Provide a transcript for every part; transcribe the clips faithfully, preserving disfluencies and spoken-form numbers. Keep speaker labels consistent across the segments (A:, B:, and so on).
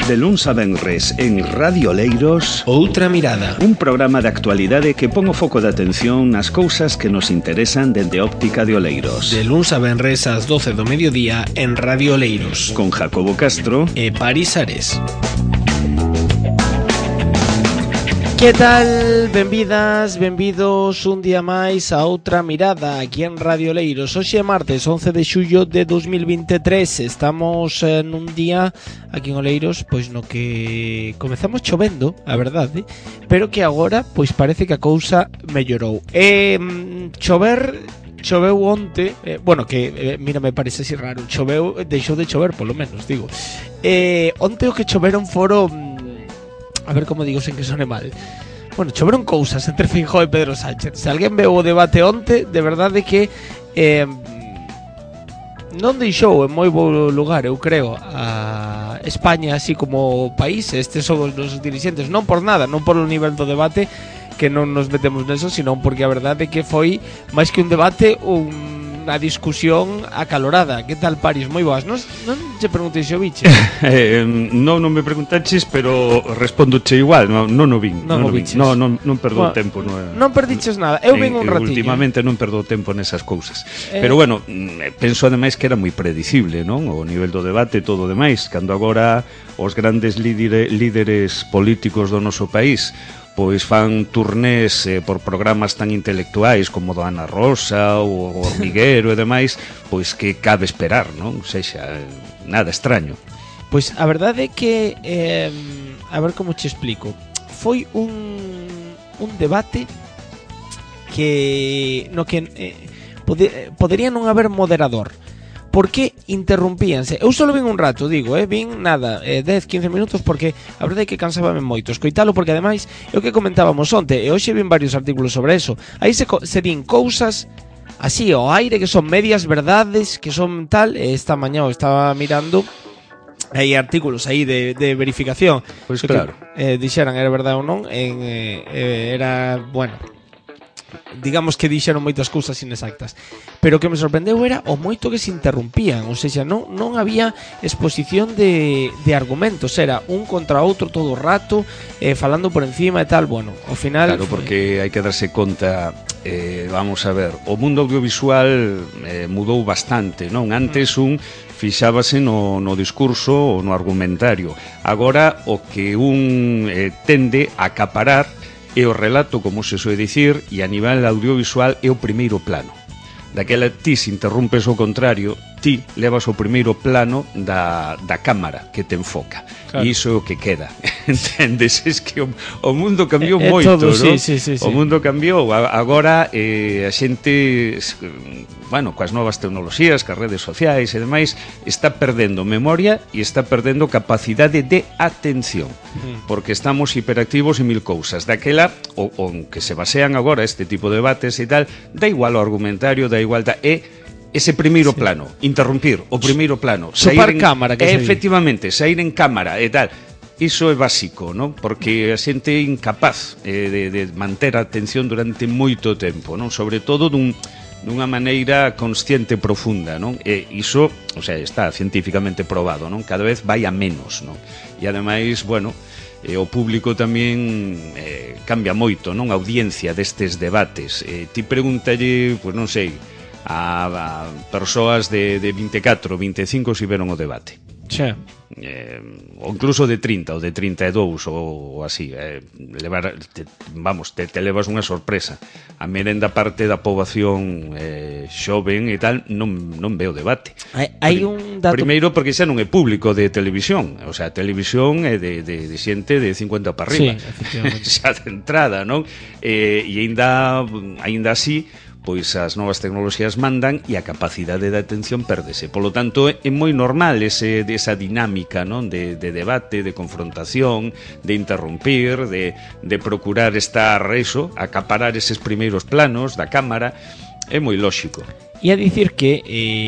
A: De luns a venres en Radio Oleiros,
B: Outra Mirada,
A: un programa de actualidade que pon o foco de atención nas cousas que nos interesan dende óptica de Oleiros.
B: De luns a venres ás doce do mediodía en Radio Oleiros,
A: con Jacobo Castro
B: e Paris Ares. Que tal? Benvidas, benvidos un día máis a Outra Mirada aquí en Radio Oleiros. Hoxe é martes once de xullo de dos mil veintitrés. Estamos eh, nun día aquí en Oleiros pois no que comezamos chovendo, a verdade, pero que agora pois parece que a cousa mellorou. E mm, chover choveu onte, eh, bueno, que eh, mira, me parece así raro, choveu, deixou de chover polo menos, digo. Eh, onte o que choveron foron, a ver como digo sen que sone mal, bueno, choveron cousas entre Feijóo e Pedro Sánchez. Se alguén veu o debate onte, de verdade que eh, non deixou en moi bo lugar, eu creo, a España así como país. Estes son os nosos dirixentes, non por nada, non por o nivel do debate, que non nos metemos neso, sino porque a verdade é que foi máis que un debate, un a discusión acalorada. Que tal, Paris? Moi boas. Non, non te preguntei se o biche.
A: eh, non, non me preguntaches, pero respondoche igual. Non, non o vin.
B: Non,
A: non
B: o viches.
A: Non, non, non perdo
B: bueno,
A: tempo. Non,
B: non perdiches nada. Eu vin un ratillo.
A: Últimamente non perdo tempo nesas cousas.
B: Eh...
A: Pero bueno, penso ademais que era moi predicible, non? O nivel do debate e todo o demais. Cando agora os grandes lídere, líderes políticos do noso país pois fan turnés eh, por programas tan intelectuais como do Ana Rosa ou o Hormiguero e demais, pois que cabe esperar, non? Ou sexa, nada extraño.
B: Pois a verdade é que eh, a ver como te explico. Foi un un debate que no que eh, pode, podería non haber moderador. Porque interrumpíanse. Eu só vin un rato, digo, eh, vin nada, eh, dez, quince minutos, porque a verdade é que cansábame moito escoitalo, porque ademais é o que comentábamos onte, e hoxe vin varios artículos sobre eso. Aí se, se din cousas así ao aire que son medias verdades, que son tal. Esta mañá eu estaba mirando, hai artículos aí de, de verificación,
A: pois claro,
B: que eh, dixeran era verdade ou non, en, eh, era, bueno, digamos que dixeron moitas cousas inexactas, pero o que me sorprendeu era o moito que se interrumpían. Ou seja, non, non había exposición de, de argumentos, era un contra outro todo o rato, eh, falando por encima e tal. Bueno, ao final...
A: Claro, porque hai que darse conta, eh, vamos a ver, o mundo audiovisual eh, mudou bastante, non? Antes un fixábase no, no discurso ou no argumentario. Agora o que un eh, tende a acaparar é o relato, como se soe dicir, e a nivel audiovisual é o primeiro plano. Daquela ti se interrumpes o contrario, ti levas o primeiro plano da, da cámara que te enfoca. Claro. E iso é o que queda. Entendes? Es que o, o mundo cambiou é, é moito, todo,
B: sí, sí, sí, sí.
A: O mundo cambiou. Agora eh, a xente, bueno, coas novas tecnoloxías, coas redes sociais e demais, está perdendo memoria e está perdendo capacidade de atención. Mm. Porque estamos hiperactivos en mil cousas. Daquela, o, o que se basean agora este tipo de debates e tal, da igual o argumentario, da igual da... E ese primeiro sí. plano, interrumpir o primeiro plano,
B: sair en cámara, que
A: e, efectivamente, sair en cámara e tal. Iso é básico, non? Porque a xente é incapaz eh, de, de manter a atención durante moito tempo, non? Sobre todo dun, dunha maneira consciente e profunda, non? E iso, o sea, está científicamente probado, non? Cada vez vai a menos, non? E ademais, bueno, eh, o público tamén eh, cambia moito, non? A audiencia destes debates. Eh, ti pregúntalle, pois non sei, a, a persoas de, de vinte e catro, vinte e cinco se viron o debate.
B: Xa.
A: Eh, ou incluso de trinta ou de trinta e dous ou, ou así, eh, levar, te, vamos, te, te levas unha sorpresa. A merenda parte da poboación eh, xoven e tal non, non ve o debate.
B: Hai, hai un dato...
A: Primeiro porque xa non é público de televisión. O sea, a televisión é de, de, de xente de cincuenta para arriba.
B: Sí, efectivamente.
A: Xa de entrada, non? Eh, e ainda, ainda así, pois as novas tecnoloxías mandan e a capacidade de atención pérdese. Polo tanto, é moi normal ese, esa dinámica, non? De, de debate, de confrontación, de interrumpir, de, de procurar estar eso, acaparar eses primeiros planos da cámara. É moi lóxico.
B: E a dicir que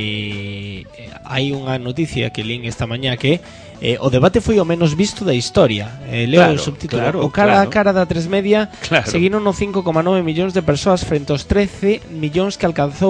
B: eh, hai unha noticia que lín esta mañá que eh, o debate foi o menos visto da historia. Eh, leo claro, o subtítulo. Claro, o cara claro. a cara da tres Media claro. seguiron no cinco coma nove millóns de persoas frente aos trece millóns que alcanzou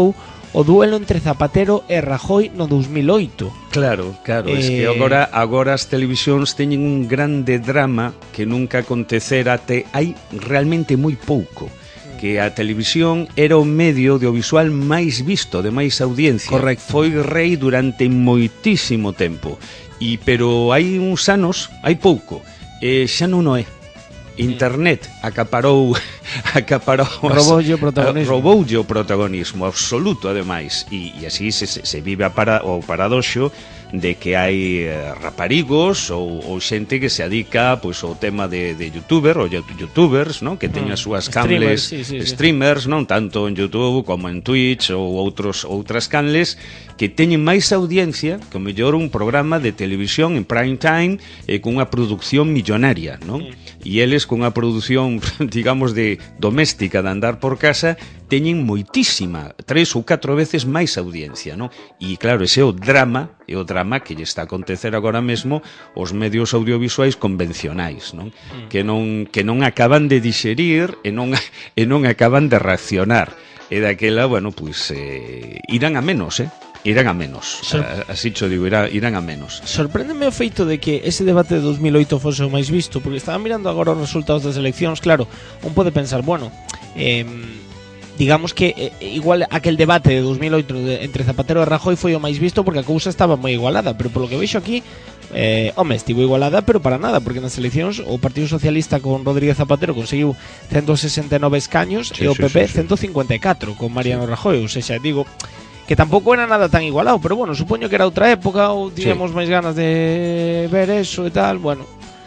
B: o duelo entre Zapatero e Rajoy no dous mil oito.
A: Claro, claro, eh... es que agora agora as televisións teñen un grande drama que nunca acontecera até hai realmente moi pouco, que a televisión era o medio audiovisual máis visto, de máis audiencia.
B: Correcto.
A: Foi rei durante moitísimo tempo. E pero hai uns anos, hai pouco, eh, xa non o é. Internet acaparou acaparou
B: roboulle o protagonismo.
A: Roboulle o protagonismo absoluto, ademais, e, e así se, se vive a para, o paradoxo de que hai eh, raparigos ou, ou xente que se adica pois ao tema de, de youtuber ou youtubers, non? Que teñen as súas canles,
B: streamers, sí, sí,
A: streamers, non? Tanto en YouTube como en Twitch ou outros outras canles que teñen máis audiencia que o mellor un programa de televisión en prime time eh, cunha produción millonaria, non? E eles cunha produción, digamos, de doméstica de andar por casa teñen moitísima, tres ou catro veces máis audiencia, non? E claro, ese é o drama, é o drama que lle está a acontecer agora mesmo os medios audiovisuais convencionais, non? Mm. Que non que non acaban de dixerir e non e non acaban de reaccionar. E daquela, bueno, pois eh, irán a menos, eh? Irán a menos, Sor... así cho digo, irán, irán a menos.
B: Sorpréndeme o feito de que ese debate de dos mil oito fose o máis visto, porque estaba mirando agora os resultados das eleccións. Claro, un pode pensar, bueno, eh, digamos que eh, igual aquel debate de dos mil oito de, entre Zapatero e Rajoy foi o máis visto porque a cousa estaba moi igualada, pero polo que vexo aquí, eh, home, estivo igualada, pero para nada, porque nas eleccións o Partido Socialista con Rodríguez Zapatero conseguiu ciento sesenta e nove escaños, sí, e o P P sí, sí, sí. ciento cincuenta e catro con Mariano sí. Rajoy, ou seja, digo que tampouco era nada tan igualado, pero bueno, supoño que era outra época ou tiñamos sí. máis ganas de ver eso e tal, bueno.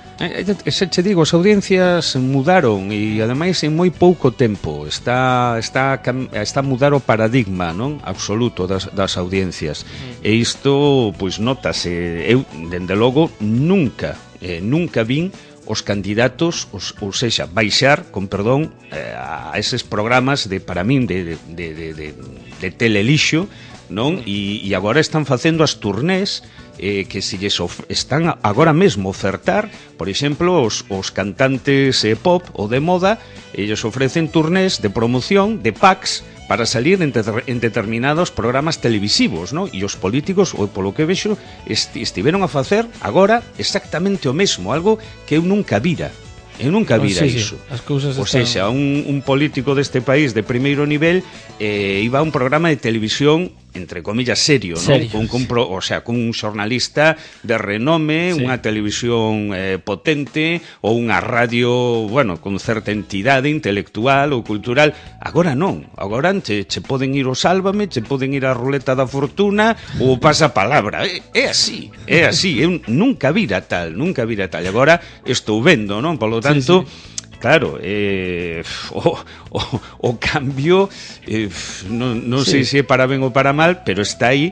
A: Se che digo, as audiencias mudaron e ademais en moi pouco tempo está está está a mudar o paradigma, non, absoluto das, das audiencias. Mm. E isto pois notase, eu dende logo nunca eh, nunca vin os candidatos, os, ou sexa, baixar, con perdón, eh, a eses programas de, para min, de, de, de, de, de telelixo, non? E, e agora están facendo as turnés eh, que se lles of, están agora mesmo ofertar, por exemplo, os, os cantantes eh, pop ou de moda, ellos ofrecen turnés de promoción, de packs, para salir en, ter, en determinados programas televisivos, ¿no? E os políticos, ou polo que vexo, est, estiveron a facer agora exactamente o mesmo, algo que eu nunca vira. Eu nunca vira
B: oh, sí,
A: iso.
B: Sí. As cousas
A: o están... sexa, un, un político deste país de primeiro nivel eh, iba a un programa de televisión entre comillas serio,
B: serio
A: ¿no? Con, con pro, o sea, con un xornalista de renome, sí. Unha televisión eh, potente ou unha radio, bueno, con certa entidade intelectual ou cultural. Agora non, agora che, che poden ir ao Sálvame, che poden ir á Ruleta da Fortuna ou pasa palabra. É, é así, é así. Eu nunca vira tal, nunca vira tal. Agora estou vendo, non? Polo tanto, sí, sí. Claro, eh, o, o, o cambio eh, non, non sí. sei se é para ben ou para mal, pero está aí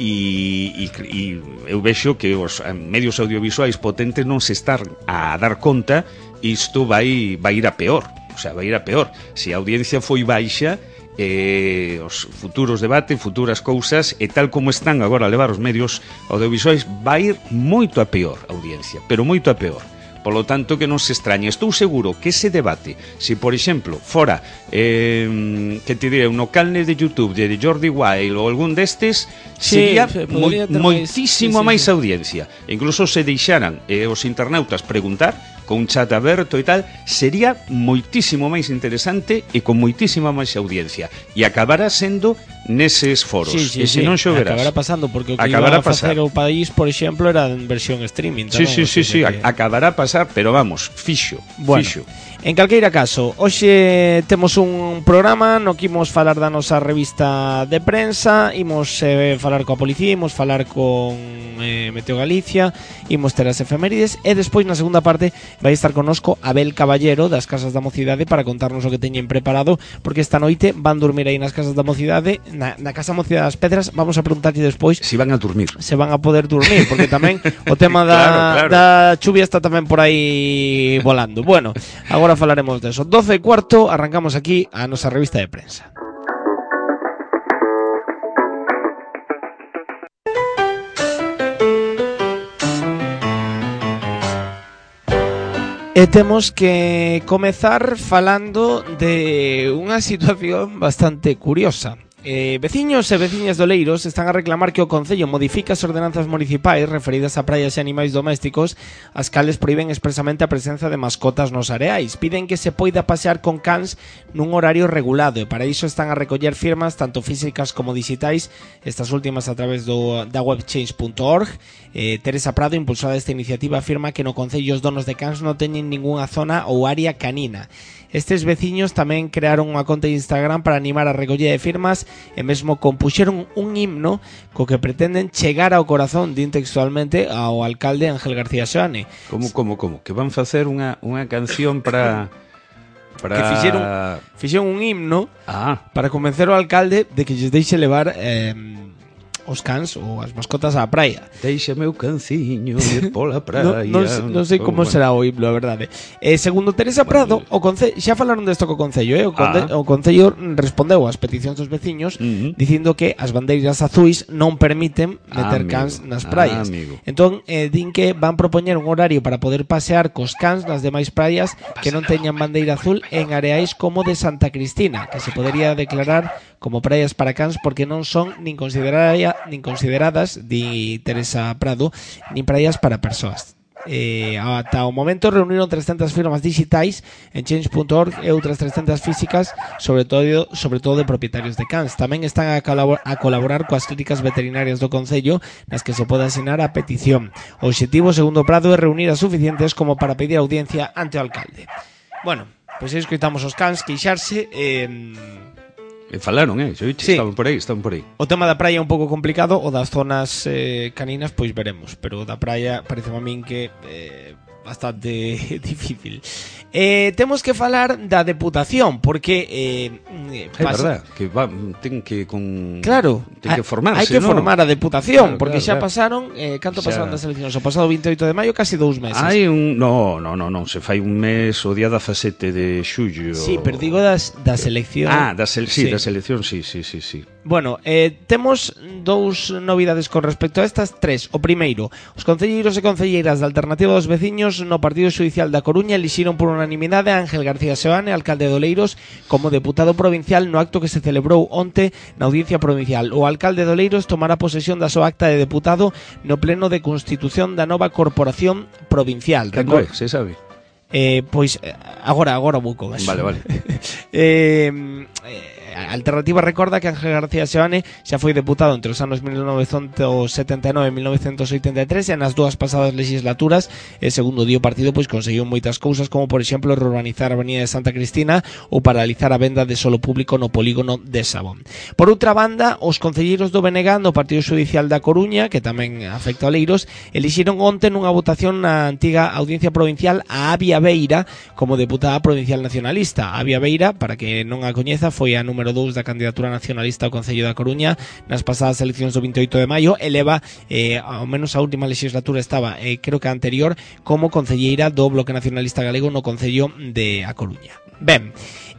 A: e, e, e eu vexo que os medios audiovisuais potentes non se están a dar conta, isto vai, vai ir a peor, o sea, vai ir a peor. Se a audiencia foi baixa, eh, os futuros debates, futuras cousas, e tal como están agora a levar os medios audiovisuais, vai ir moito a peor a audiencia, pero moito a peor. Polo tanto, que non se extrañe. Estou seguro que ese debate, se por exemplo fora eh, que te diré, no canal de YouTube de Jordi Wild ou algún destes,
B: sí,
A: sería
B: se
A: moi, moitísimo
B: sí, sí,
A: máis
B: sí.
A: audiencia. E incluso se deixaran eh, os internautas preguntar con un chat aberto e tal, sería moitísimo máis interesante e con moitísima máis audiencia. E acabará sendo neses foros.
B: Sí, sí,
A: e se
B: sí.
A: non xoverás.
B: Acabará pasando, porque o que
A: acabará
B: iba a facer o país, por exemplo, era en versión streaming.
A: Sí, sí, sí, sí,
B: que...
A: acabará a pasar, pero vamos, fixo,
B: bueno.
A: fixo.
B: En calqueira caso, hoxe temos un programa no que imos falar da nosa revista de prensa, imos eh, falar coa policía, imos falar con eh, Meteo Galicia, imos ter as efemérides, e despois na segunda parte vai estar connosco Abel Caballero das Casas da Mocidade para contarnos o que teñen preparado, porque esta noite van dormir aí nas Casas da Mocidade, na, na Casa Mocidade das Pedras. Vamos a preguntarlle despois
A: se si van a dormir,
B: se van a poder dormir, porque tamén o tema da, claro, claro. da chuvia está tamén por aí volando. Bueno, agora falaremos de eso. doce e cuarto, arrancamos aquí a nosa revista de prensa. E temos que comezar falando de unha situación bastante curiosa. Eh, veciños e veciñas de Oleiros están a reclamar que o Concello modifique as ordenanzas municipais referidas a praias e animais domésticos, as cales proíben expresamente a presenza de mascotas nos areais. Piden que se poida pasear con cans nun horario regulado e para iso están a recoller firmas tanto físicas como digitais, estas últimas a través do, da web change punto org. eh, Teresa Prado, impulsora desta iniciativa, afirma que no Concello os donos de cans non teñen ningunha zona ou área canina. Estes veciños tamén crearon unha conta de Instagram para animar a recollida de firmas e mesmo compuxeron un himno co que pretenden chegar ao corazón, din textualmente, ao alcalde Ángel García Seoane.
A: Como, como, como? Que van facer unha, unha canción para... para...
B: Que fixeron, fixeron un himno
A: ah.
B: para convencer ao alcalde de que lles deixe levar... Eh, os cans ou as mascotas á praia.
A: Deixame o canciño ir pola praia.
B: non, non, non sei como oh, será o himno, a verdade. Eh, segundo Teresa Prado, o Concello, xa falaron desto co Concello, eh? o, Conde, ah. o Concello respondeu ás peticións dos veciños uh-huh. dicindo que as bandeiras azuis non permiten meter ah, cans nas praias. Ah, entón, eh, din que van propoñer un horario para poder pasear cos cans nas demais praias que non teñan bandeira azul en areais como de Santa Cristina, que se podería declarar como praias para cans porque non son nin consideradas nin consideradas, di Teresa Prado, nin praias para persoas. Eh, ata o momento reuniron trescentas firmas digitais en change punto org e outras trescentas físicas, sobre todo, sobre todo de propietarios de cans. Tamén están a, colabor- a colaborar coas clínicas veterinarias do Concello nas que se pode asinar a petición. O obxectivo, segundo Prado, é reunir as suficientes como para pedir audiencia ante o alcalde. Bueno, pois aí escoitamos os cans queixarse. eh,
A: E falaron, eh? Xo, sí. Estaban por aí, estaban por aí.
B: O tema da praia é un pouco complicado, o das zonas eh, caninas, pois veremos. Pero o da praia parece a min que é eh, bastante difícil. Eh, temos que falar da Deputación, porque eh,
A: é verdad, que va, ten que con
B: claro,
A: ten que formarse,
B: hai que
A: ¿no?
B: formar a Deputación,
A: claro,
B: porque
A: claro,
B: xa
A: claro.
B: pasaron, eh, canto
A: xa...
B: pasaron das eleccións? O pasado veinte e oito de maio, casi dous meses.
A: Hai un, no, no, no, no, se fai un mes o día dezasete de xullo.
B: Sí, pero digo das das eleccións.
A: Ah, das el, sí,
B: sí.
A: das eleccións, sí, sí, sí, sí.
B: Bueno, eh, temos dous novidades con respecto a estas tres. O primeiro, os concelleiros e concelleiras da Alternativa dos Veciños no Partido Xudicial da Coruña elixiron por unanimidade a Ángel García Seoane, alcalde de Oleiros, como deputado provincial no acto que se celebrou onte na Audiencia Provincial. O alcalde de Oleiros tomará posesión da súa acta de deputado no pleno de constitución da nova corporación provincial.
A: Cando é, se sabe?
B: Eh, pois agora, agora vou con eso.
A: Vale, vale.
B: eh, eh, A Alternativa recorda que Ángel García Seoane xa foi deputado entre os anos mil novecentos setenta e nove e mil novecentos oitenta e tres e nas dúas pasadas legislaturas, e segundo dio partido, pois conseguiu moitas cousas, como por exemplo reurbanizar a Avenida de Santa Cristina ou paralizar a venda de solo público no polígono de Sabón. Por outra banda, os concelleiros do B N G no Partido Xudicial da Coruña, que tamén afecta a Oleiros, elixiron onte nunha votación na antiga Audiencia Provincial a Avia Beira como deputada provincial nacionalista. Avia Beira, para que non a coñeza, foi a número dous da candidatura nacionalista ao Concello da Coruña nas pasadas eleccións do veinte e oito de maio. Eleva, eh, ao menos a última legislatura estaba, eh, creo que a anterior, como concelleira do Bloque Nacionalista Galego no Concello de A Coruña. Ben,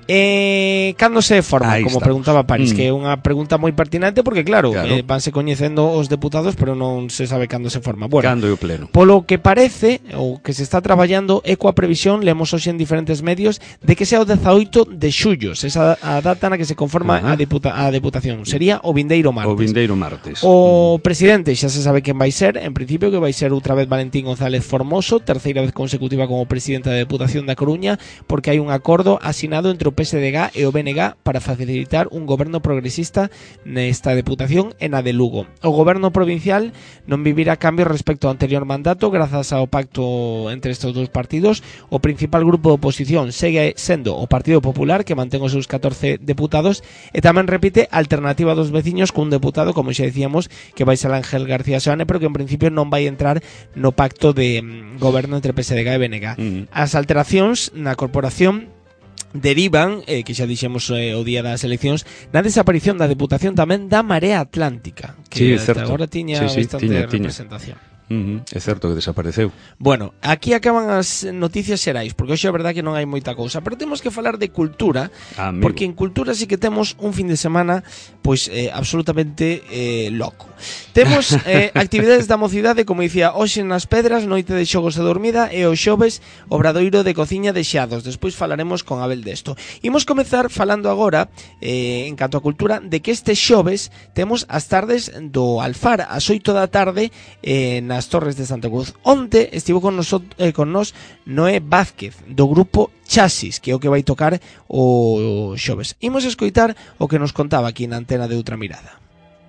B: Eh, cando se forma,
A: Ahí
B: como
A: estamos.
B: preguntaba París,
A: mm.
B: que é unha pregunta moi pertinente porque claro,
A: claro.
B: Eh, vanse coñecendo os deputados, pero non se sabe cando se forma. Bueno,
A: cando é o pleno.
B: Polo que parece, ou que se está traballando, é coa previsión, lemos hoxe en diferentes medios, de que sea o dezaoito de xullo, esa a data na que se conforma a, deputa, a deputación. Sería o vindeiro martes.
A: O vindeiro martes.
B: O mm. presidente xa se sabe quen vai ser, en principio que vai ser outra vez Valentín González Formoso, terceira vez consecutiva como presidente da Deputación da Coruña, porque hai un acordo asinado entre o P S D G e o B N G para facilitar un goberno progresista nesta deputación e na de Lugo. O goberno provincial non vivirá cambios respecto ao anterior mandato grazas ao pacto entre estes dous partidos. O principal grupo de oposición segue sendo o Partido Popular, que mantén os seus catorce deputados, e tamén repite a Alternativa dos Veciños cun deputado, como xa decíamos, que vai ser Ángel García Seoane, pero que en principio non vai entrar no pacto de mm, goberno entre P S D G e B N G. Mm. As alteracións na corporación derivan, eh, que xa dixemos eh, o día das eleccións, na desaparición da Deputación tamén da Marea Atlántica, que
A: sí,
B: agora tiña
A: sí, sí,
B: bastante
A: tiña, tiña.
B: representación.
A: Uh -huh. É certo que desapareceu.
B: Bueno, aquí acaban as noticias xerais, porque hoxe é verdad que non hai moita cousa, pero temos que falar de cultura,
A: Amigo.
B: porque en cultura sí que temos un fin de semana pois eh, absolutamente eh, loco. Temos eh, actividades da mocidade, como dicía, hoxe nas Pedras, noite de xogos e dormida, e o xoves obradoiro de cociña de Xados. Despois falaremos con Abel desto. Imos comezar falando agora, eh, en canto a cultura, de que este xoves temos as tardes do Alfar, ás oito da tarde, eh, nas Torres de Santa Cruz. Onte estivo con, nos, eh, con nos Noé Vázquez, do grupo Chasis, que é o que vai tocar o xoves. Imos escoitar o que nos contaba aquí na antena de Outra Mirada.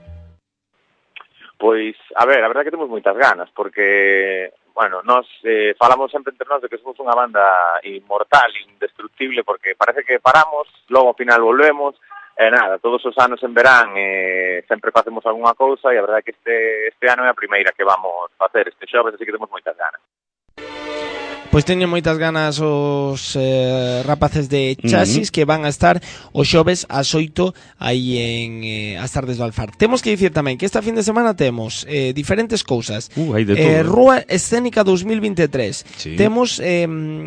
C: Pois, a ver, a verdade é que temos moitas ganas, porque, bueno, nós eh, falamos sempre entre nós de que somos unha banda inmortal, indestructible, porque parece que paramos, logo ao final volvemos, e eh, nada, todos os anos en verán eh, sempre facemos algunha cousa, e a verdade é que este, este ano é a primeira que vamos facer este xoves, así que temos moitas ganas.
B: Pois teñen moitas ganas os eh, rapaces de Chasis, uh -huh, que van a estar os xoves ás oito aí en eh, as tardes do Alfar. Temos que dicir tamén que esta fin de semana temos eh, diferentes cousas.
A: Uh, hai de
B: eh,
A: todo.
B: Rúa Escénica dos mil veintitrés.
A: Sí.
B: Temos eh,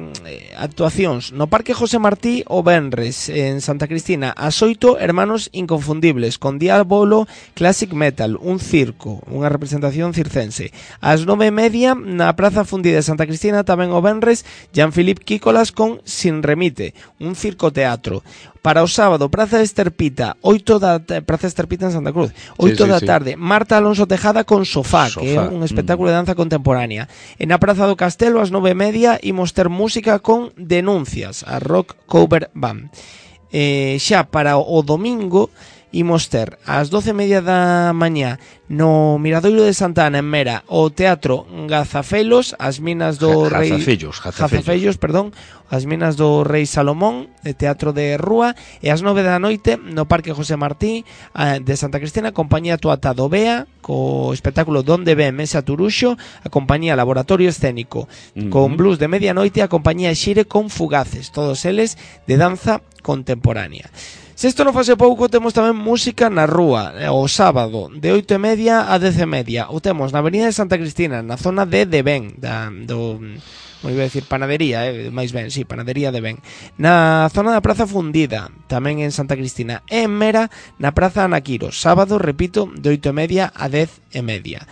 B: actuacións no Parque José Martí o venres en Santa Cristina ás oito, Hermanos Inconfundibles con Diabolo Classic Metal, un circo, unha representación circense. Ás nove e media na Praza Fundida de Santa Cristina tamén o venres Jean-Philippe Quícolas con Sin Remite, un circo teatro. Para o sábado, Praza Esterpita, oito da Praza Esterpita en Santa Cruz, oito sí, sí, da tarde, sí. Marta Alonso Tejada con Sofá, Sofá, que é un espectáculo mm. de danza contemporánea. En a Praza do Castelo, ás nove e media, imos ter música con Denuncias, a Rock Cover Band. Eh, xa para o domingo, imos ter ás doce e media da mañá no Miradoiro de Santa Ana en Mera o Teatro Gazafelos, as minas do Rei
A: Jazafellos,
B: Jazafellos, perdón, as minas do Rei Salomón, de Teatro de Rúa, e ás nove da noite no Parque José Martí de Santa Cristina, a compañía Tuata do Bea co espectáculo Donde ve Mesa Turuxo, a compañía Laboratorio Escénico uh -huh, con Blues de Medianoite, a compañía Xire con Fugaces, todos eles de danza contemporánea. Se isto non fase pouco, temos tamén música na rúa, o sábado, de oito e media a dez e media. O temos na Avenida de Santa Cristina, na zona de Devén, da, do, moi iba a decir panadería, eh, máis ben, sí, panadería de Ben. Na zona da Praza Fundida, tamén en Santa Cristina. E en Mera, na Praza Anaquiro, sábado, repito, de oito e media a dez e media.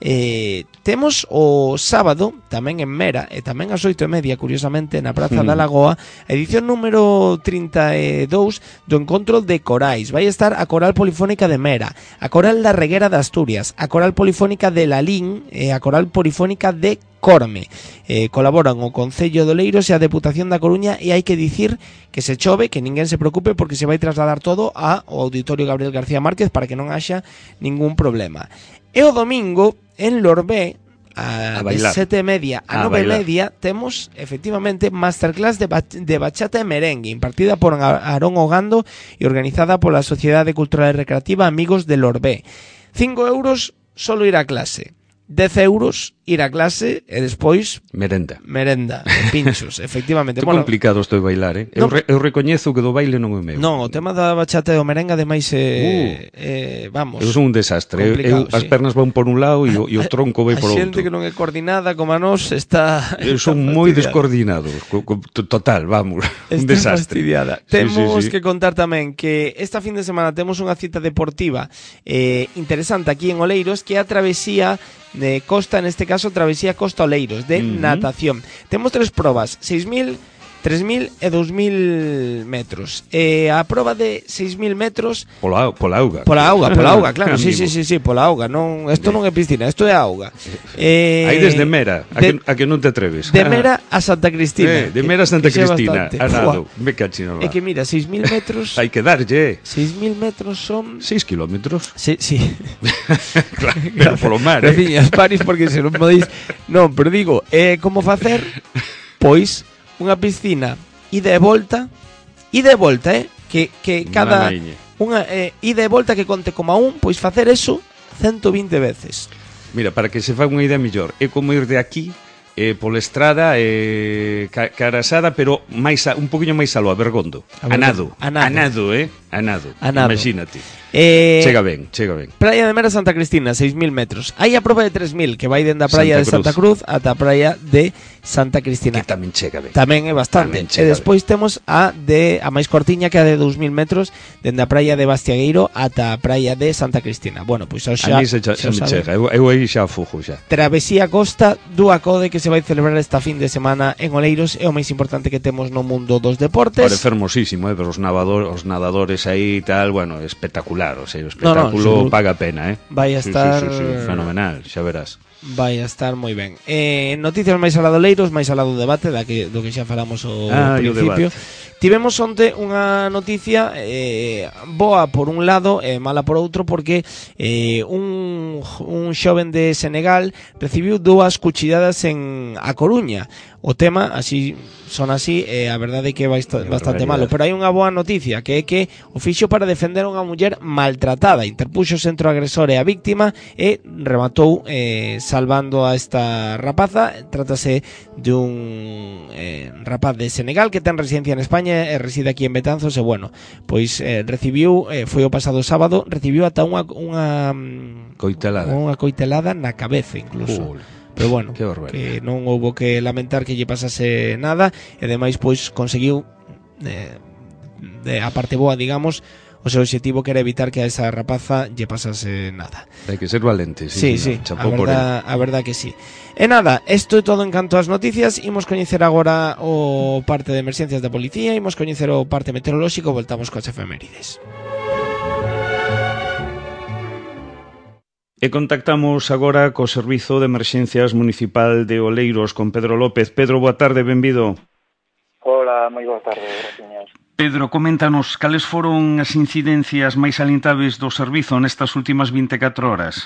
B: Eh, temos o sábado tamén en Mera e tamén ás oito e media, curiosamente, na Praza mm. da Lagoa, a edición número trinta e dous do Encontro de Corais. Vai estar a Coral Polifónica de Mera, a Coral da Reguera de Asturias, a Coral Polifónica de Lalín e a Coral Polifónica de Corme. Eh, colaboran o Concello de Oleiros e a Deputación da Coruña, e hai que dicir que se chove, que ninguén se preocupe, porque se vai trasladar todo ao Auditorio Gabriel García Márquez para que non haxa ningún problema. E o domingo, en Lorbé, a, a de sete e media a, a nove e media, temos, efectivamente, masterclass de, bach de bachata e merengue, impartida por Aarón Ogando e organizada pola Sociedade Cultural e Recreativa Amigos de Lorbé. cinco euros solo ir a clase. dez euros ir a clase e despois
A: merenda.
B: Merenda, pinchos, efectivamente.
A: É bueno, complicado isto de bailar, eh?
B: No,
A: eu, re, eu recoñezo que do baile non é meu.
B: Non, o tema da bachata e o merengue ademais é, uh, eh, vamos.
A: Eu son un desastre. Eu, as sí. pernas van por un lado e o, e o tronco vai por outro.
B: A xente que non é coordinada como a nós está
A: Eu son moi descoordinado, total, vamos,
B: está
A: un desastre.
B: Fastidiada.
A: Sí,
B: temos
A: sí, sí.
B: que contar tamén que esta fin de semana temos unha cita deportiva eh, interesante aquí en Oleiros, que é a travesía de costa, en este caso travesía Costa Oleiros de uh -huh. natación. Temos tres probas, seis mil, tres mil e dous mil metros. Eh, a proba de seis mil metros
A: pola, pola auga.
B: Pola auga, pola auga, claro, sí, sí, sí, sí, pola auga. Non, isto non é piscina, isto é auga.
A: Eh, Aí desde Mera, a, de, que, a que non te atreves.
B: De Mera a Santa Cristina.
A: Eh, de Mera a Santa Cristina, a nado. Me cachino.
B: É que mira, seis mil metros.
A: Hai que darlle.
B: seis mil metros son
A: seis kilómetros.
B: Sí, sí.
A: Claro, pero polo mar,
B: eh. En fin, as paris porque se non podéis. Non, pero digo, eh, como facer? Pois unha piscina ida e volta, ida e volta, eh, que que cada unha eh, ida e volta que conte como a un, pois facer eso ciento vinte veces.
A: Mira, para que se fa unha idea mellor, é como ir de aquí eh, pola estrada eh, ca, carasada, pero máis a, un poquinho máis alo, a Bergondo. A nado. A nado, eh? A nado. Imagínate. Eh, chega ben, chega ben.
B: Praia de Mera Santa Cristina, seis mil metros. Hai a prova de tres mil que vai dende a praia Santa de Santa Cruz ata a praia de Santa Cristina.
A: Que tamén chega ben.
B: Tamén é bastante. E despois ben. Temos a de a máis cortiña que a de dous mil metros dende a praia de Bastiagueiro ata a praia de Santa Cristina. Bueno, pois pues, xa,
A: a mí se, xa, xa me chega. Eu, eu aí xa fujo xa.
B: Travesía Costa do Acode que se vai celebrar esta fin de semana en Oleiros. É o máis importante que temos no mundo dos deportes.
A: Parece fermosísimo, eh, pero os nadadores, os nadadores aí tal, bueno, espectacular, o sea, o espectáculo no, no, paga pena, eh.
B: Vai a estar
A: sí, sí, sí, sí, fenomenal, xa verás.
B: Vai a estar moi ben. Eh, noticias máis alá do Leiros, máis alá do debate, da que, do que xa falamos ao
A: ah,
B: principio. Tivemos onte unha noticia eh, boa por un lado e eh, mala por outro, porque eh, un, un xoven de Senegal recibiu dúas cuchilladas en A Coruña. O tema, así son así, eh, a verdade é que é bastante malo, pero hai unha boa noticia, que é que o fixo para defender unha muller maltratada, interpuxose entre o agresor e a víctima e rematou eh, salvando a esta rapaza. Trátase de un eh, rapaz de Senegal que ten residencia en España e reside aquí en Betanzos e, bueno, pois eh, recibiu, eh, foi o pasado sábado, recibiu ata unha unha
A: coitelada,
B: unha coitelada na cabeza incluso. Cool. Pero bueno, que non houbo que lamentar que lle pasase nada e ademais pois conseguiu eh, de, a parte boa, digamos, o seu objetivo que era evitar que a esa rapaza lle pasase nada.
A: Hai que ser valente,
B: sí, sí, sí, a verdad, a verdad que sí. E nada, isto é todo en canto ás noticias. Imos coñecer agora o parte de emerxencias da policía, imos coñecer o parte meteorolóxico, voltamos coas efemérides.
A: E contactamos agora co Servizo de Emerxencias Municipal de Oleiros con Pedro López. Pedro, boa tarde, benvido.
D: Hola, moi boa tarde, gracias.
A: Pedro, coméntanos, cales foron as incidencias máis alintables do servizo nestas últimas vinte e catro horas?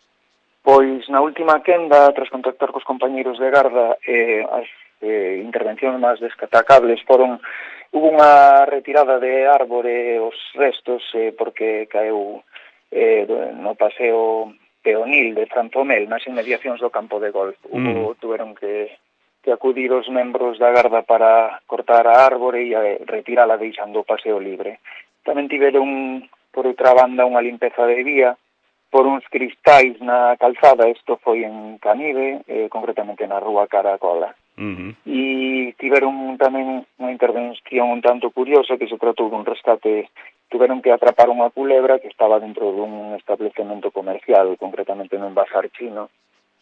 D: Pois na última quenda, tras contactar cos compañeiros de Garda, eh, as eh, intervencións máis destacables foron hubo unha retirada de árbore os restos eh, porque caeu eh, no paseo peonil de Franzomel, nas inmediacións do campo de golf. Hubo, mm. Tuveron que, que acudir os membros da Garda para cortar a árbore e a retirala deixando o paseo libre. Tamén tiveron, por outra banda, unha limpeza de vía por uns cristais na calzada. Isto foi en Canive, eh, concretamente na rúa Caracola. Uh-huh. E tiveron tamén unha intervención un tanto curiosa, que se tratou dun rescate. Tiveron que atrapar unha culebra que estaba dentro dun establecemento comercial, concretamente nun bazar chino,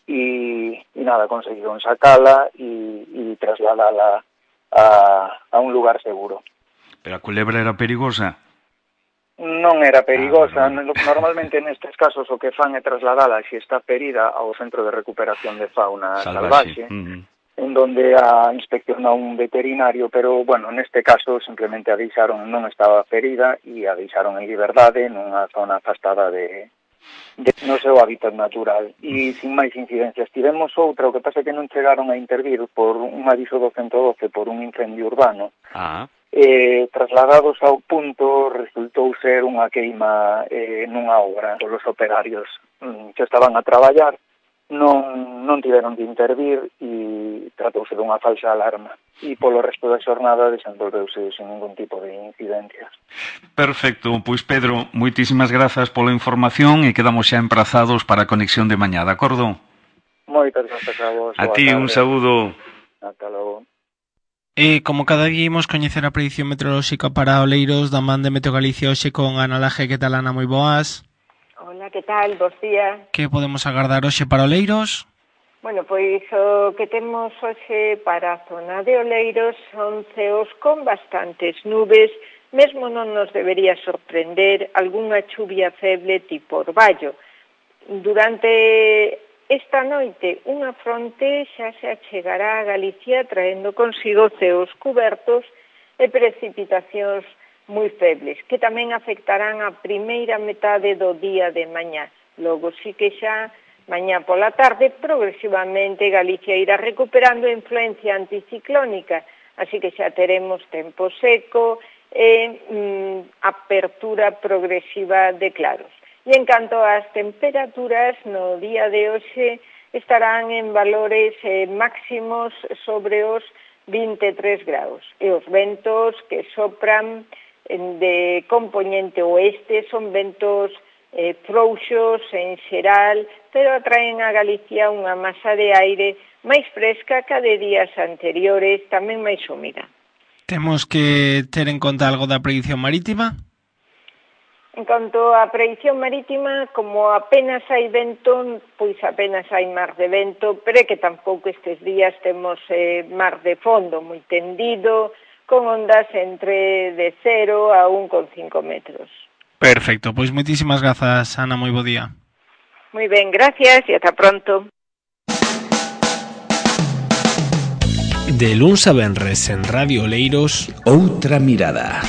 D: e, e nada, conseguiron sacala e, e trasladala a, a un lugar seguro.
A: Pero a culebra era perigosa?
D: Non era perigosa. Ah, no, no. Normalmente nestes casos o que fan é trasladala, se está ferida, ao Centro de Recuperación de Fauna Salvaxe, Salvaxe uh-huh. en donde a inspecciona un veterinario, pero, bueno, neste caso simplemente a deixaron, non estaba ferida, e a deixaron en liberdade nunha zona afastada de, de no seu hábitat natural. E sin máis incidencias. Tivemos outra, o que pasa que non chegaron a intervir por un aviso do ciento doce por un incendio urbano. Ah. Eh, trasladados ao punto, resultou ser unha queima eh, nunha obra. Os operarios mm, que estaban a traballar non, non tiveron de intervir e tratouse dunha falsa alarma. E polo resto da xornada desenvolveuse sin ningún tipo de incidencias.
A: Perfecto, pois Pedro, moitísimas grazas pola información e quedamos xa emprazados para a conexión de mañá, de acordo?
D: Moitas grazas a vos.
A: A ti, un saúdo.
D: Ata logo.
B: E como cada día imos coñecer a predición meteorolóxica para Oleiros da man de Meteo Galicia hoxe con Ana Laje. Que tal, Ana? Moi boas.
E: Hola, que tal? Bos días.
B: Que podemos agardar hoxe para Oleiros?
E: Bueno, pois o que temos hoxe para a zona de Oleiros son ceos con bastantes nubes, mesmo non nos debería sorprender algunha chuvia feble tipo orballo. Durante esta noite unha fronte xa se achegará a Galicia traendo consigo ceos cubertos e precipitacións moi febles, que tamén afectarán a primeira metade do día de mañá. Logo sí que xa mañá pola tarde progresivamente Galicia irá recuperando a influencia anticiclónica, así que xa teremos tempo seco e mm, apertura progresiva de claros. E en canto ás temperaturas, no día de hoxe estarán en valores eh, máximos sobre os vinte e tres graus. E os ventos que sopran de componente oeste son ventos eh, frouxos en xeral, pero atraen a Galicia unha masa de aire máis fresca que a de días anteriores, tamén máis húmida.
B: Temos que ter en conta algo da predicción marítima?
E: En canto á predicción marítima, como apenas hai vento, pois apenas hai mar de vento, pero é que tampouco estes días temos eh, mar de fondo moi tendido, con ondas entre de cero a un coma cinco metros.
B: Perfecto, pois moitísimas grazas, Ana, moi bo día.
E: Moi ben, gracias e ata pronto.
B: De luns a venres en Radio Oleiros,
A: Outra Mirada.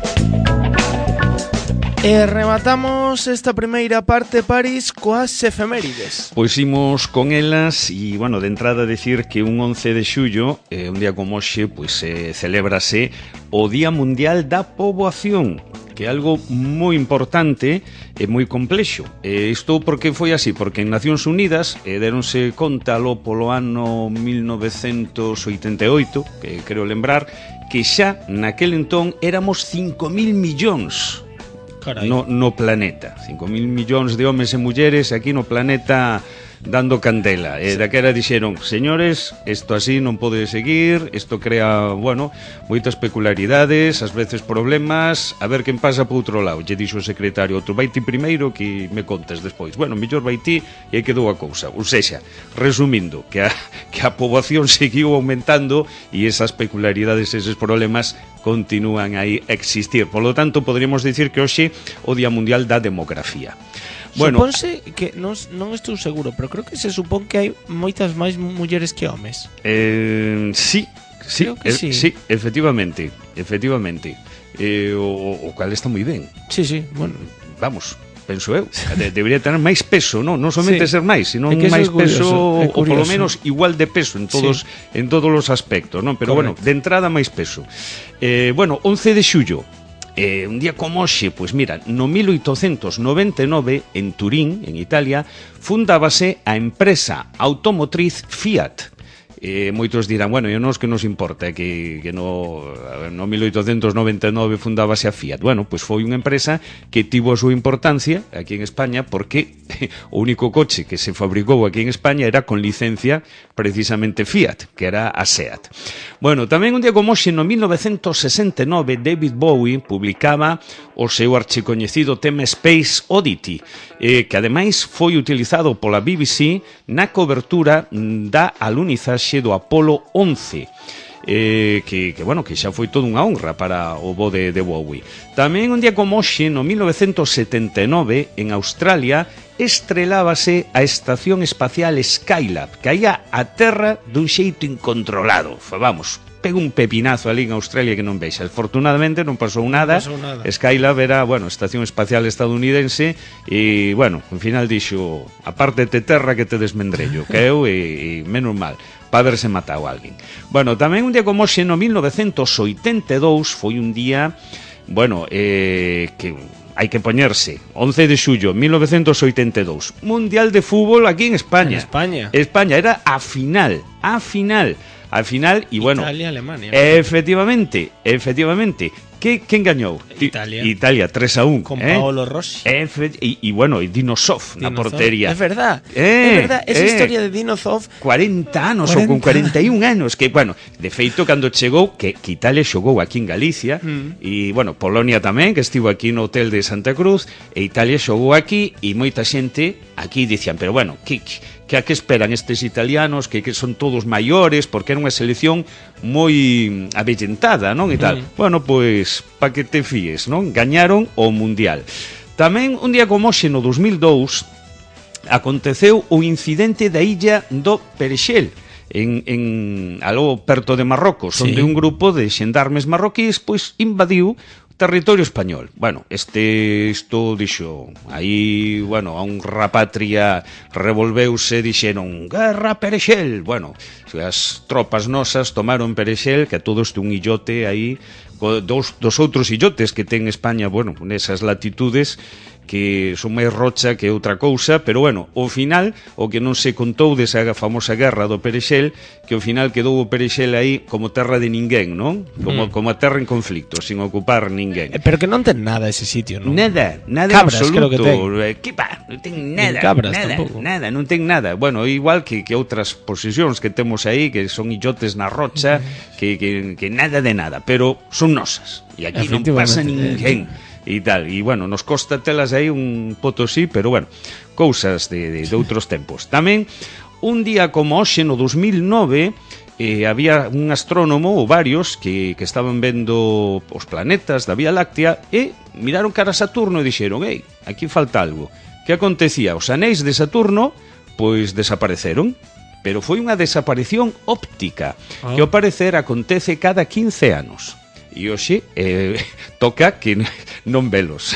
B: E rematamos esta primeira parte, París, coas efemérides.
A: Pois imos con elas e, bueno, de entrada decir que un once de xullo, eh, un día como hoxe, pois eh, celébrase o Día Mundial da Poboación, que é algo moi importante e moi complexo. E isto porque foi así, porque en Nacións Unidas eh, deronse conta lo polo ano mil novecentos oitenta e oito, que creo lembrar, que xa naquel entón éramos cinco mil millóns no, no planeta. cinco mil millóns de homes e mulleres aquí no planeta dando candela. E daquera dixeron, señores, isto así non pode seguir, isto crea, bueno, moitas peculiaridades, ás veces problemas, a ver quen pasa por outro lado. Lle dixo o secretario, outro, vai ti primeiro que me contes despois. Bueno, mellor vai ti e aí quedou a cousa. Ou seja, resumindo, que a, que a poboación seguiu aumentando e esas peculiaridades, eses problemas continúan aí a existir. Por lo tanto, poderíamos dicir que hoxe o Día Mundial da Demografía.
B: Bueno, supónse que non, non estou seguro, pero creo que se supón que hai moitas máis mulleres que homes.
A: Eh, sí, sí,
B: que
A: eh,
B: sí.
A: sí, efectivamente, efectivamente. Eh, o, o cual está moi ben.
B: Sí, sí, bueno,
A: vamos, penso eu, de, debería tener máis peso, non, non somente
B: sí.
A: ser máis, sino
B: é
A: máis
B: curioso,
A: peso, ou polo menos igual de peso en todos sí. en todos os aspectos, non? Pero
B: correcto.
A: Bueno, de entrada máis peso. Eh, bueno, once de xullo. Eh, un día como hoxe, pois mira, no mil oitocentos noventa e nove, en Turín, en Italia, fundábase a empresa automotriz Fiat. Eh, moitos dirán, bueno, e nos que nos importa que, que no, no mil oitocentos noventa e nove fundábase a Fiat. Bueno, pois foi unha empresa que tivo a súa importancia aquí en España porque o único coche que se fabricou aquí en España era con licencia precisamente Fiat, que era a SEAT. Bueno, tamén un día como hoxe, no mil novecentos sesenta e nove, David Bowie publicaba o seu archicoñecido tema Space Oddity, eh, que ademais foi utilizado pola B B C na cobertura da alunizaxe do Apolo once. Eh, que, que, bueno, que xa foi toda unha honra para o bo de, de Bowie. Tamén un día como hoxe, no mil novecentos setenta e nove, en Australia, estrelábase a estación espacial Skylab, que ia a terra dun xeito incontrolado. Vamos, pega un pepinazo ali en Australia que non vexa. Afortunadamente non pasou nada.
B: Non pasou nada.
A: Skylab era, bueno, estación espacial estadounidense e, bueno, en final dixo, aparte te terra que te desmendrello, que eu e, e menos mal, para haberse matado a alguén. Bueno, tamén un día como hoxe, no mil novecentos oitenta e dous, foi un día, bueno, eh, que hai que poñerse, once de xullo, mil novecentos oitenta e dous, Mundial de Fútbol aquí en España.
B: En España.
A: España, era a final, a final. Al final, y bueno,
B: Italia, Alemania.
A: Efectivamente, efectivamente. ¿Qué, ¿Quién gañou?
B: Italia.
A: Italia, tres a un.
B: Con
A: eh?
B: Paolo Rossi.
A: Efe y, y bueno, y Dinosov, na portería.
B: Es verdad,
A: eh,
B: es verdad, esa
A: eh,
B: historia de Dinosov.
A: cuarenta anos
B: cuarenta.
A: ou con cuarenta e un anos. Que, bueno, de feito, cando chegou, que, que Italia xogou aquí en Galicia,
B: mm.
A: e, bueno, Polonia tamén, que estivo aquí no hotel de Santa Cruz, e Italia xogou aquí, e moita xente aquí dicían, pero bueno, que... que a que esperan estes italianos, que, que son todos maiores, porque era unha selección moi avellentada, non? E tal. Mm. Bueno, pois, pa que te fíes, non? Gañaron o Mundial. Tamén, un día como hoxe, no dos mil dous, aconteceu o incidente da illa do Perexel, en, en algo perto de Marrocos, sí. onde un grupo de xendarmes marroquíes, pois, invadiu territorio español. Bueno, este isto dixo, aí, bueno, a un rapatria revolveuse, dixeron, guerra Perexel. Bueno, as tropas nosas tomaron Perexel, que todo este un illote aí, dos, dos outros illotes que ten España, bueno, nesas latitudes, que son máis rocha que outra cousa, pero bueno, ao final, o que non se contou desa famosa guerra do Perexel, que ao final quedou o Perexel aí como terra de ninguén, non? Como, mm. como a terra en conflicto, sin ocupar ninguén.
B: Pero que non ten nada ese sitio, non?
A: Nada, nada
B: cabras,
A: absoluto.
B: Creo que ten.
A: Que pa, non ten nada,
B: cabras,
A: nada,
B: tampouco.
A: nada, non ten nada. Bueno, igual que, que outras posicións que temos aí, que son illotes na rocha, que, que, que nada de nada, pero son nosas. E aquí non pasa ninguén. E tal, e bueno, nos costa telas aí un Potosí, pero bueno, cousas de, de, de outros tempos. Tamén, un día como hoxe, no dos mil nove, eh, había un astrónomo, ou varios, que, que estaban vendo os planetas da Vía Láctea e miraron cara a Saturno e dixeron, ei, aquí falta algo. Que acontecía? Os anéis de Saturno, pois desapareceron, pero foi unha desaparición óptica, oh. que ao parecer acontece cada quince anos. E hoxe eh, toca que non velos.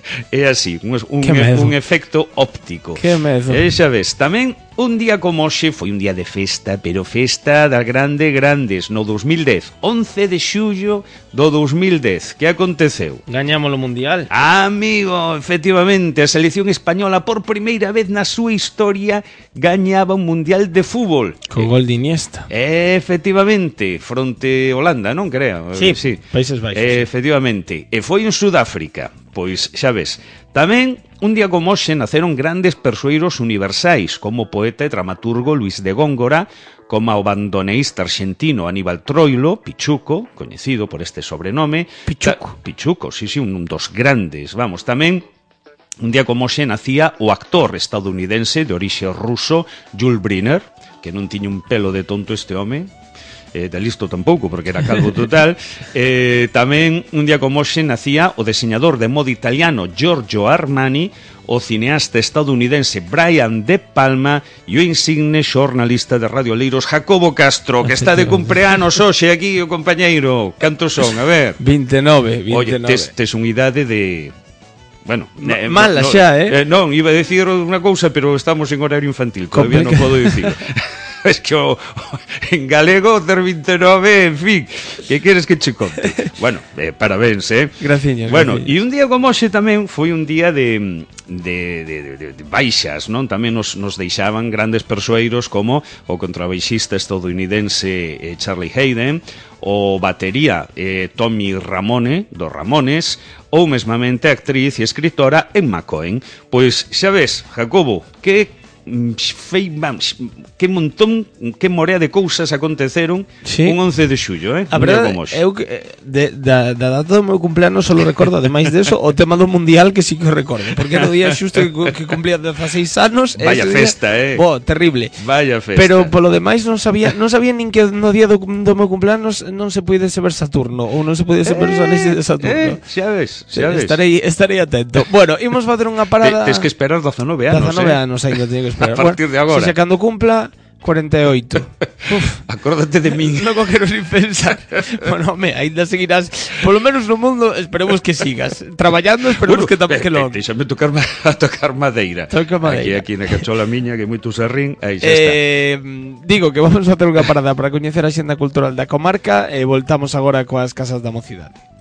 A: É así, un, un, un efecto óptico.
B: Que medo.
A: E xa ves, tamén un día como hoxe foi un día de festa, pero festa das grande grandes, no dos mil dez, once de xullo do dos mil dez. Que aconteceu?
B: Gañamos o Mundial.
A: Amigo, efectivamente, a selección española por primeira vez na súa historia gañaba un Mundial de fútbol.
B: Co gol de Iniesta.
A: Efectivamente, fronte Holanda, non creo?
B: Sí, sí. Países Baixos.
A: Efectivamente, e foi en Sudáfrica. Pois, xa ves, tamén un día como hoxe naceron grandes persoeiros universais, como o poeta e dramaturgo Luis de Góngora, como o bandoneísta argentino Aníbal Troilo, Pichuco, coñecido por este sobrenome.
B: Pichuco.
A: Ta, Pichuco, sí, sí, un dos grandes. Vamos, tamén un día como hoxe nacía o actor estadounidense de orixe ruso Jules Briner, que non tiña un pelo de tonto este home, eh, de listo tampouco, porque era calvo total. eh, tamén un día como hoxe nacía o diseñador de moda italiano Giorgio Armani, o cineasta estadounidense Brian De Palma e o insigne xornalista de Radio Oleiros Jacobo Castro, que está de cumpleanos hoxe aquí, o compañeiro. Cantos son? A ver.
B: veintinueve, veintinueve.
A: Oye, tes, tes unha idade de... Bueno,
B: eh, mala no, xa, eh?
A: eh Non, iba a decir unha cousa, pero estamos en horario infantil, todavía non podo dicir. Es que o, o, en galego ter veintinueve, en fin, que queres que che conte? Bueno, eh, parabéns, eh?
B: Graciñas.
A: Bueno,
B: graciñas.
A: E un día como hoxe tamén foi un día de, de, de, de, de baixas, non? Tamén nos, nos deixaban grandes persoeiros como o contrabaixista estadounidense eh, Charlie Hayden, o batería eh, Tommy Ramone, dos Ramones, ou mesmamente a actriz e escritora Emma Cohen. Pois xa ves, Jacobo, que fei, vamos, que montón, que morea de cousas aconteceron, sí, un once de xullo, eh?
B: A verdade, eu de, da, da data do meu cumpleanos solo recordo, ademais deso, o tema do Mundial, que sí que recordo, porque no día xusto que, que cumplía dezaseis anos.
A: Vaya festa,
B: día,
A: eh?
B: Bo, terrible.
A: Vaya festa.
B: Pero polo demais non sabía, non sabía nin que no día do, do meu cumpleanos non se puidese ver Saturno, ou non se puidese ver os anéis de Saturno.
A: Eh, xa ves, xa ves.
B: Estarei, estarei atento. Bueno, imos facer unha parada.
A: Tens que esperar dezanove anos,
B: dezanove
A: eh?
B: anos ainda teño que esperar.
A: A partir de agora.
B: Se xa cando cumpla cuarenta e oito.
A: Uf, acórdate de min.
B: Non quero nin pensar. Bueno, home, ainda seguirás, polo menos no mundo, esperemos que sigas traballando, esperemos bueno, que tamén que lo.
A: Déxame tocar a tocar madeira.
B: Toca madeira.
A: Aquí, aquí na cachola miña, que moito serrín, aí xa
B: eh,
A: está.
B: Digo que vamos a facer unha parada para coñecer a xenda cultural da comarca e voltamos agora coas casas da mocidade.